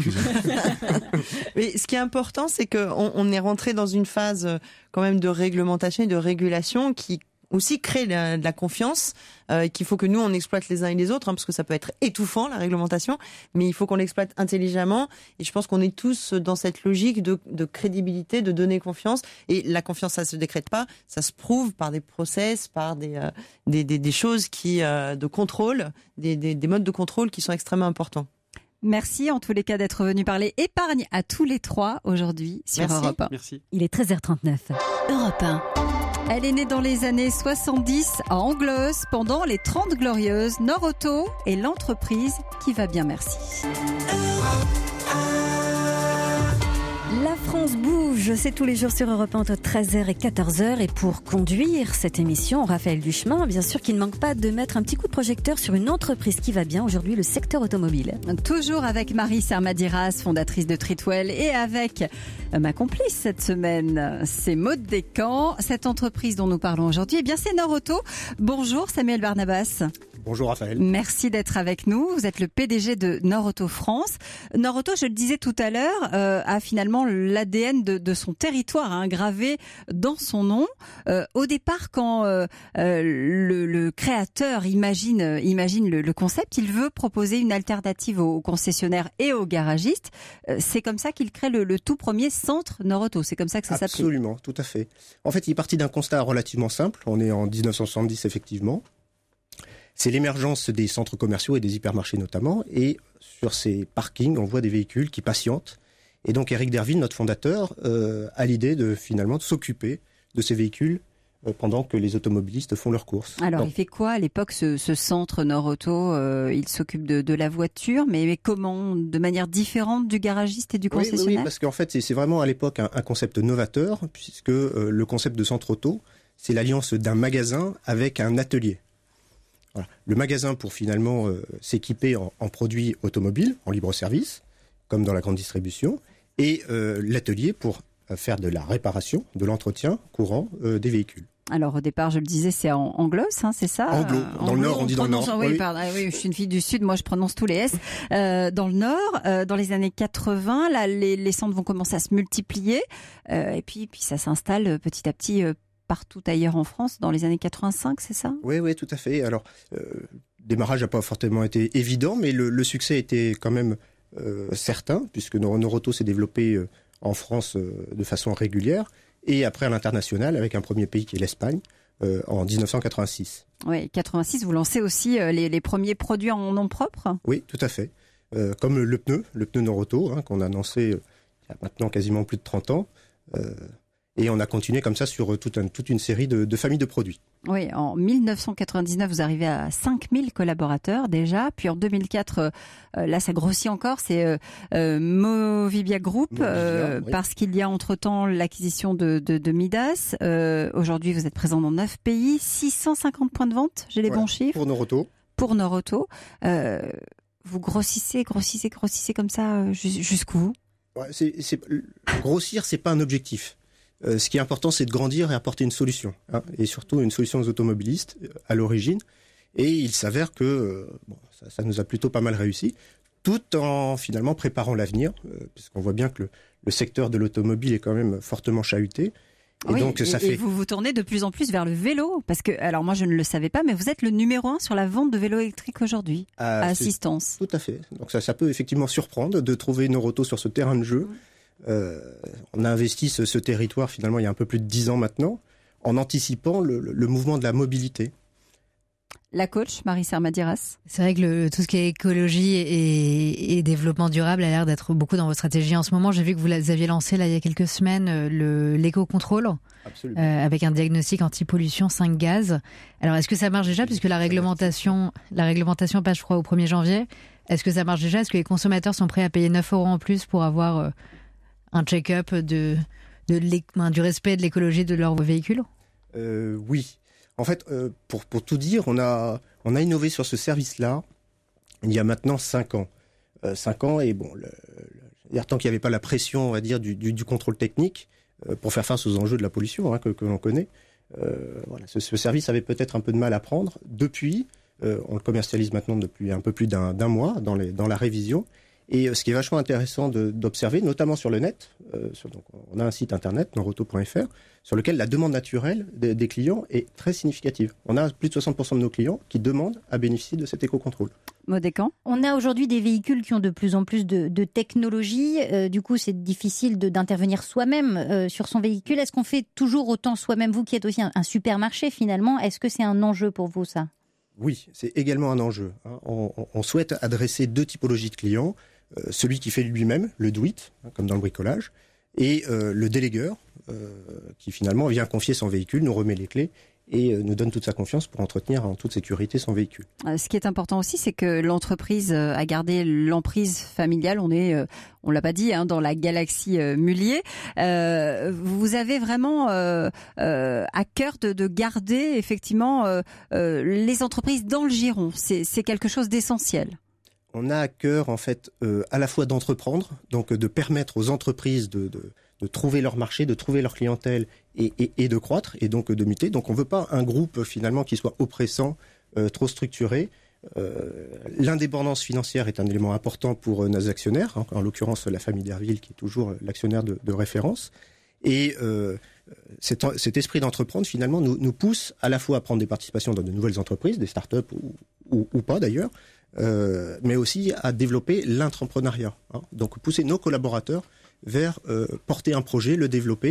Mais ce qui est important, c'est qu'on on est rentré dans une phase quand même de réglementation et de régulation qui aussi crée de la confiance, euh, qu'il faut que nous on exploite les uns et les autres, hein, parce que ça peut être étouffant la réglementation, mais il faut qu'on l'exploite intelligemment. Et je pense qu'on est tous dans cette logique de, de crédibilité, de donner confiance. Et la confiance, ça se décrète pas, ça se prouve par des process, par des euh, des, des, des choses qui euh, de contrôle, des, des, des modes de contrôle qui sont extrêmement importants. Merci en tous les cas d'être venus parler épargne à tous les trois aujourd'hui sur Merci. Europe un. Merci. Il est treize heures trente-neuf. Europe un. Elle est née dans les années soixante-dix à Angleuse pendant les trente glorieuses. Norauto est l'entreprise qui va bien, merci. La France bouge, c'est tous les jours sur Europe un entre treize heures et quatorze heures. Et pour conduire cette émission, Raphaël Duchemin, bien sûr qu'il ne manque pas de mettre un petit coup de projecteur sur une entreprise qui va bien aujourd'hui, le secteur automobile. Toujours avec Marie Sermadiras, fondatrice de Treatwell, et avec ma complice cette semaine, c'est Maude Descamps. Cette entreprise dont nous parlons aujourd'hui, eh bien c'est Norauto. Bonjour Samuel Barnabas. Bonjour Raphaël. Merci d'être avec nous. Vous êtes le P D G de Norauto France. Norauto, je le disais tout à l'heure, euh, a finalement l'A D N de, de son territoire hein, gravé dans son nom. Euh, au départ, quand euh, le, le créateur imagine, imagine le, le concept, il veut proposer une alternative aux concessionnaires et aux garagistes. Euh, c'est comme ça qu'il crée le, le tout premier centre Norauto. C'est comme ça que ça s'appelle. Absolument, tout à fait. En fait, il est parti d'un constat relativement simple. On est en dix-neuf cent soixante-dix, effectivement. c'est l'émergence des centres commerciaux et des hypermarchés notamment. Et sur ces parkings, on voit des véhicules qui patientent. Et donc Éric Derville, notre fondateur, euh, a l'idée de finalement de s'occuper de ces véhicules pendant que les automobilistes font leurs courses. Alors, Donc, il fait quoi à l'époque, ce, ce centre Nord Auto euh, Il s'occupe de, de la voiture, mais, mais comment? De manière différente du garagiste et du concessionnaire? Oui, oui, parce qu'en fait, c'est, c'est vraiment à l'époque un, un concept novateur, puisque euh, le concept de centre auto, c'est l'alliance d'un magasin avec un atelier. Voilà. Le magasin pour finalement euh, s'équiper en, en produits automobiles, en libre-service, comme dans la grande distribution, et euh, l'atelier pour faire de la réparation, de l'entretien courant euh, des véhicules. Alors au départ, je le disais, c'est en anglos, hein, c'est ça? Anglo, euh, dans anglo, le Nord, on dit dans le Nord. Oui, oui. pardon, oui, je suis une fille du Sud, moi je prononce tous les S. Euh, dans le Nord, euh, dans les années quatre-vingts, là, les, les centres vont commencer à se multiplier, euh, et puis, puis ça s'installe petit à petit euh, partout ailleurs en France, dans les années quatre-vingt-cinq, c'est ça? Oui, oui, tout à fait. Alors, euh, le démarrage n'a pas forcément été évident, mais le, le succès était quand même euh, certain, puisque Nord Auto s'est développé euh, en France euh, de façon régulière, et après à l'international, avec un premier pays qui est l'Espagne, euh, en dix-neuf cent quatre-vingt-six. Oui, quatre-vingt-six, vous lancez aussi euh, les, les premiers produits en nom propre? Oui, tout à fait. Euh, comme le, le pneu, le pneu Nord Auto, hein, qu'on a lancé euh, il y a maintenant quasiment plus de trente ans. Euh, et on a continué comme ça sur toute, un, toute une série de, de familles de produits. Oui, en dix-neuf cent quatre-vingt-dix-neuf, vous arrivez à cinq mille collaborateurs déjà. Puis en deux mille quatre, euh, là, ça grossit encore. C'est euh, euh, Movibia Group, Movibia, euh, oui. Parce qu'il y a entre-temps l'acquisition de, de, de Midas. Euh, aujourd'hui, vous êtes présent dans neuf pays, six cent cinquante points de vente. J'ai les ouais, bons chiffres. Pour Nord Auto. Pour Nord Auto. Euh, vous grossissez, grossissez, grossissez comme ça jusqu'où? Ouais, c'est, c'est, grossir, c'est pas un objectif. Euh, ce qui est important, c'est de grandir et apporter une solution, hein, et surtout une solution aux automobilistes euh, à l'origine. Et il s'avère que euh, bon, ça, ça nous a plutôt pas mal réussi, tout en finalement préparant l'avenir, euh, puisqu'on voit bien que le, le secteur de l'automobile est quand même fortement chahuté. Et oui, donc ça et, fait. Et vous vous tournez de plus en plus vers le vélo, parce que alors moi je ne le savais pas, mais vous êtes le numéro un sur la vente de vélos électriques aujourd'hui, ah, à assistance. Tout à fait. Donc ça, ça peut effectivement surprendre de trouver Nord Auto sur ce terrain de jeu. Euh, on a investi ce, ce territoire finalement il y a un peu plus de dix ans maintenant, en anticipant le, le, le mouvement de la mobilité. La coach, Marie Sermadiras. C'est vrai que le, tout ce qui est écologie et, et développement durable a l'air d'être beaucoup dans votre stratégie en ce moment. J'ai vu que vous aviez lancé là il y a quelques semaines le, l'éco-contrôle euh, avec un diagnostic anti-pollution cinq gaz. Alors est-ce que ça marche déjà, puisque la réglementation, la réglementation passe je crois au premier janvier. Est-ce que ça marche déjà? Est-ce que les consommateurs sont prêts à payer neuf euros en plus pour avoir euh, un check-up de, de du respect de l'écologie de leur véhicule? euh, Oui. En fait, euh, pour, pour tout dire, on a, on a innové sur ce service-là il y a maintenant cinq ans. Euh, cinq ans, et bon, le, le, tant qu'il n'y avait pas la pression, on va dire, du, du, du contrôle technique euh, pour faire face aux enjeux de la pollution, hein, que, que l'on connaît, euh, voilà, ce, ce service avait peut-être un peu de mal à prendre. Depuis, euh, on le commercialise maintenant depuis un peu plus d'un, d'un mois dans, les, dans la révision. Et ce qui est vachement intéressant de, d'observer, notamment sur le net, euh, sur, donc on a un site internet, nord auto point f r, sur lequel la demande naturelle des, des clients est très significative. On a plus de soixante pour cent de nos clients qui demandent à bénéficier de cet éco-contrôle. Modécan. On a aujourd'hui des véhicules qui ont de plus en plus de, de technologie. Euh, du coup, c'est difficile de, d'intervenir soi-même euh, sur son véhicule. Est-ce qu'on fait toujours autant soi-même, vous qui êtes aussi un, un supermarché finalement? Est-ce que c'est un enjeu pour vous, ça? Oui, c'est également un enjeu. Hein. On, on souhaite adresser deux typologies de clients. Euh, celui qui fait lui-même, le do-it, hein, comme dans le bricolage, et euh, le délégueur, euh, qui finalement vient confier son véhicule, nous remet les clés et euh, nous donne toute sa confiance pour entretenir en toute sécurité son véhicule. Euh, ce qui est important aussi, c'est que l'entreprise a gardé l'emprise familiale. On est, euh, on l'a pas dit, hein, dans la galaxie euh, Mullier. Euh, vous avez vraiment euh, euh, à cœur de, de garder effectivement euh, euh, les entreprises dans le giron. C'est, c'est quelque chose d'essentiel. On a à cœur, en fait, euh, à la fois d'entreprendre, donc de permettre aux entreprises de, de, de trouver leur marché, de trouver leur clientèle et, et, et de croître, et donc de muter. Donc on ne veut pas un groupe, finalement, qui soit oppressant, euh, trop structuré. Euh, l'indépendance financière est un élément important pour euh, nos actionnaires, hein, en l'occurrence la famille Derville, qui est toujours l'actionnaire de, de référence. Et euh, cet, cet esprit d'entreprendre, finalement, nous, nous pousse à la fois à prendre des participations dans de nouvelles entreprises, des startups ou, ou, ou pas d'ailleurs, Euh, mais aussi à développer l'entrepreneuriat. Hein. Donc pousser nos collaborateurs vers euh, porter un projet, le développer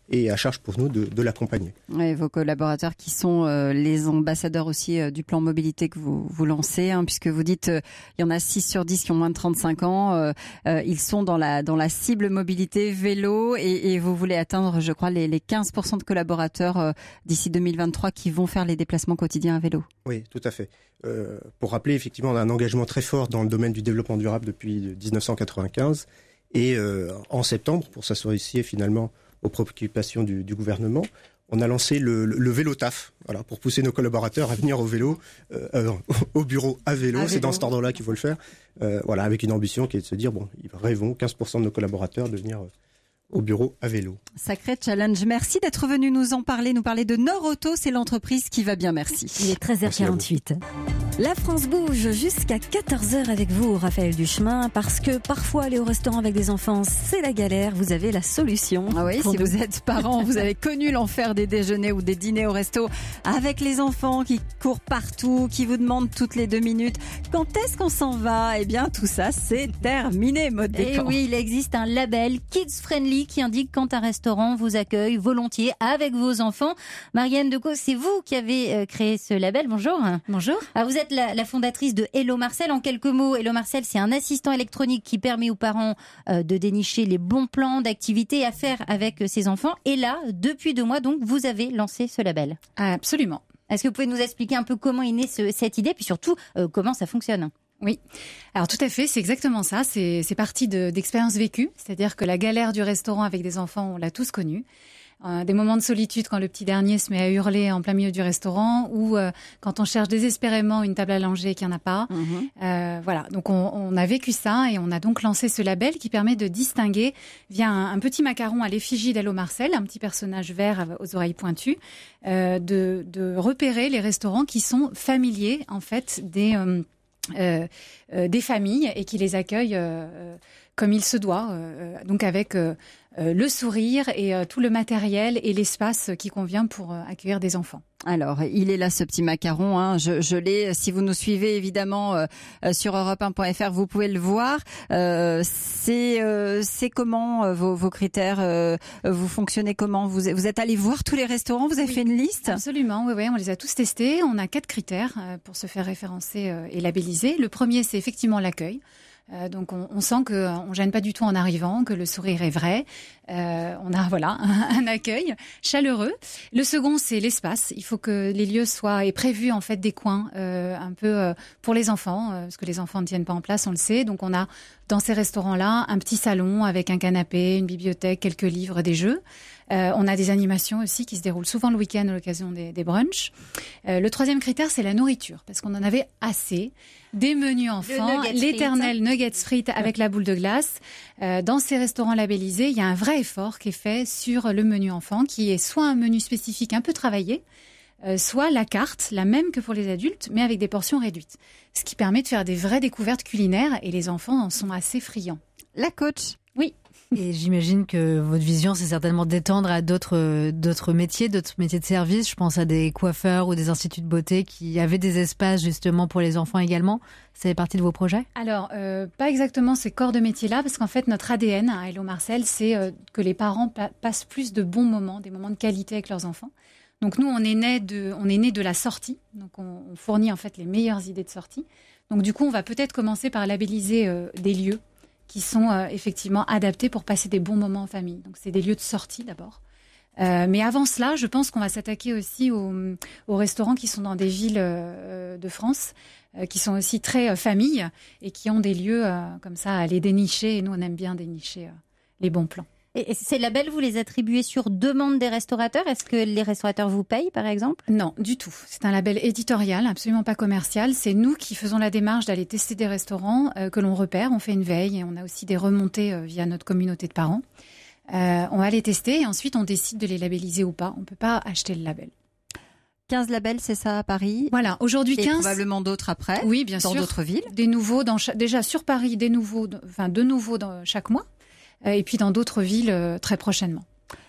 et à charge pour nous de, de l'accompagner. Et vos collaborateurs qui sont euh, les ambassadeurs aussi euh, du plan mobilité que vous, vous lancez, hein, puisque vous dites euh, il y en a six sur dix qui ont moins de trente-cinq ans, euh, euh, ils sont dans la, dans la cible mobilité vélo et, et vous voulez atteindre, je crois, les, les quinze pour cent de collaborateurs euh, d'ici deux mille vingt-trois qui vont faire les déplacements quotidiens à vélo. Oui, tout à fait. Euh, pour rappeler, effectivement, on a un engagement très fort dans le domaine du développement durable depuis dix-neuf cent quatre-vingt-quinze et euh, en septembre, pour s'associer finalement aux préoccupations du, du gouvernement, on a lancé le, le, le vélo taf, voilà, pour pousser nos collaborateurs à venir au vélo, euh, euh, au bureau à vélo. À c'est vélo. Dans cet ordre-là qu'il faut le faire. Euh, voilà, avec une ambition qui est de se dire bon, rêvons quinze pour cent de nos collaborateurs de venir au bureau à vélo. Sacré challenge. Merci d'être venu nous en parler, nous parler de Nord Auto, c'est l'entreprise qui va bien. Merci. Il est treize heures quarante-huit. La France bouge jusqu'à quatorze heures avec vous, Raphaël Duchemin, parce que parfois aller au restaurant avec des enfants, c'est la galère. Vous avez la solution. Ah oui, si nous. Vous êtes parent, vous avez connu l'enfer des déjeuners ou des dîners au resto avec les enfants qui courent partout, qui vous demandent toutes les deux minutes quand est-ce qu'on s'en va. Eh bien, tout ça, c'est terminé, Maud Descamps. Et oui, il existe un label Kids Friendly qui indique quand un restaurant vous accueille volontiers avec vos enfants. Marianne Decaux, c'est vous qui avez créé ce label. Bonjour. Bonjour. Alors, vous êtes La, la fondatrice de Hello Marcel. En quelques mots, Hello Marcel, c'est un assistant électronique qui permet aux parents euh, de dénicher les bons plans d'activités à faire avec euh, ses enfants. Et là, depuis deux mois, donc, vous avez lancé ce label. Absolument. Est-ce que vous pouvez nous expliquer un peu comment est née ce, cette idée, puis surtout euh, comment ça fonctionne ? Oui, alors tout à fait, c'est exactement ça. C'est, c'est parti de, d'expériences vécues, c'est-à-dire que la galère du restaurant avec des enfants, on l'a tous connue. Euh, des moments de solitude quand le petit dernier se met à hurler en plein milieu du restaurant ou euh, quand on cherche désespérément une table à langer et qu'il n'y en a pas. Mmh. Euh, voilà, donc on, on a vécu ça et on a donc lancé ce label qui permet de distinguer via un, un petit macaron à l'effigie d'Hello Marcel, un petit personnage vert aux oreilles pointues, euh, de, de repérer les restaurants qui sont familiers en fait des... Euh, Euh, euh, des familles et qui les accueillent euh, comme il se doit, euh, donc avec euh, euh, le sourire et euh, tout le matériel et l'espace qui convient pour euh, accueillir des enfants. Alors, il est là ce petit macaron, hein. je, je l'ai. Si vous nous suivez évidemment euh, sur europe un point f r, vous pouvez le voir. Euh, c'est, euh, c'est comment euh, vos, vos critères euh, Vous fonctionnez comment vous, vous êtes allé voir tous les restaurants, vous avez oui, fait une liste? Absolument, oui, oui, on les a tous testés. On a quatre critères euh, pour se faire référencer euh, et labelliser. Le premier, c'est effectivement l'accueil. Euh, donc on, on sent que on gêne pas du tout en arrivant, que le sourire est vrai. Euh, on a voilà un, un accueil chaleureux. Le second, c'est l'espace. Il faut que les lieux soient et prévus en fait des coins euh, un peu euh, pour les enfants, euh, parce que les enfants ne tiennent pas en place, on le sait. Donc on a dans ces restaurants-là un petit salon avec un canapé, une bibliothèque, quelques livres, des jeux. Euh, on a des animations aussi qui se déroulent souvent le week-end à l'occasion des, des brunchs. Euh, le troisième critère, c'est la nourriture, parce qu'on en avait assez. Des menus enfants, l'éternel nuggets frites avec la boule de glace. Euh, dans ces restaurants labellisés, il y a un vrai effort qui est fait sur le menu enfant, qui est soit un menu spécifique un peu travaillé, euh, soit la carte, la même que pour les adultes, mais avec des portions réduites. Ce qui permet de faire des vraies découvertes culinaires et les enfants en sont assez friands. La coach. Oui. Et j'imagine que votre vision, c'est certainement d'étendre à d'autres, d'autres métiers, d'autres métiers de service. Je pense à des coiffeurs ou des instituts de beauté qui avaient des espaces justement pour les enfants également. Ça fait partie de vos projets ? Alors, euh, pas exactement ces corps de métiers-là, parce qu'en fait, notre A D N à Hello Marcel, c'est euh, que les parents pa- passent plus de bons moments, des moments de qualité avec leurs enfants. Donc nous, on est né de, on est né de la sortie. Donc on, on fournit en fait les meilleures idées de sortie. Donc du coup, on va peut-être commencer par labelliser euh, des lieux qui sont euh, effectivement adaptés pour passer des bons moments en famille. Donc c'est des lieux de sortie d'abord. Euh, mais avant cela, je pense qu'on va s'attaquer aussi aux, aux restaurants qui sont dans des villes euh, de France, euh, qui sont aussi très euh, familles et qui ont des lieux euh, comme ça à aller dénicher. Et nous, on aime bien dénicher euh, les bons plans. Et ces labels, vous les attribuez sur demande des restaurateurs ? Est-ce que les restaurateurs vous payent, par exemple ? Non, du tout. C'est un label éditorial, absolument pas commercial. C'est nous qui faisons la démarche d'aller tester des restaurants euh, que l'on repère. On fait une veille et on a aussi des remontées euh, via notre communauté de parents. Euh, on va les tester et ensuite on décide de les labelliser ou pas. On ne peut pas acheter le label. quinze labels, c'est ça, à Paris ? Voilà, aujourd'hui quinze. Et probablement d'autres après. Oui, bien dans sûr. Dans d'autres villes. Des nouveaux, dans cha- déjà sur Paris, des nouveaux, enfin de nouveaux dans chaque mois. Et puis dans d'autres villes euh, très prochainement.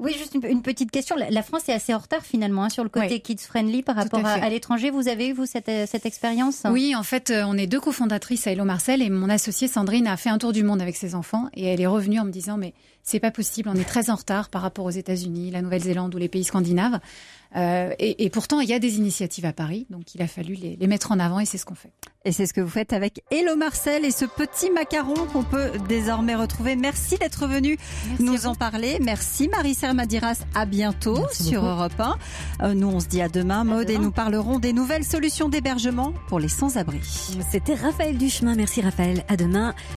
Oui, juste une, une petite question. La, la France est assez en retard finalement hein, sur le côté oui. kids-friendly par rapport à, à, à l'étranger. Vous avez eu, vous, cette, cette expérience ? Oui, en fait, on est deux cofondatrices à Hello Marcel et mon associée Sandrine a fait un tour du monde avec ses enfants et elle est revenue en me disant mais c'est pas possible, on est très en retard par rapport aux États-Unis, la Nouvelle-Zélande ou les pays scandinaves. Euh, et, et pourtant, il y a des initiatives à Paris, donc il a fallu les, les mettre en avant et c'est ce qu'on fait. Et c'est ce que vous faites avec Hello Marcel et ce petit macaron qu'on peut désormais retrouver. Merci d'être venu Merci nous en parler. Merci Marie-Serre Madiras. À bientôt Merci sur beaucoup. Europe un. Euh, nous, on se dit à demain, Maud, et nous parlerons des nouvelles solutions d'hébergement pour les sans-abri. C'était Raphaël Duchemin. Merci Raphaël. À demain.